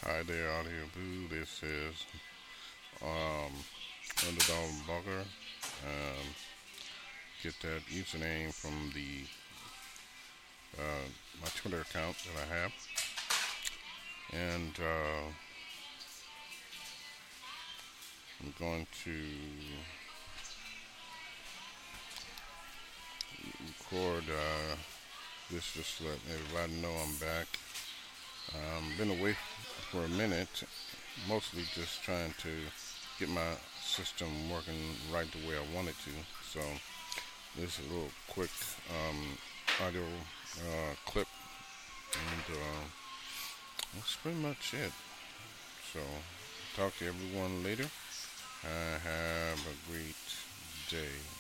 Hi there, Audio Boo. This is um, Underdog Bugger. Get that username from the my Twitter account that I have, and I'm going to record this just to let everybody know I'm back. Been away for a minute, mostly just trying to get my system working right the way I want it to. So this is a little quick audio clip, and that's pretty much it. So talk to everyone later. Have a great day.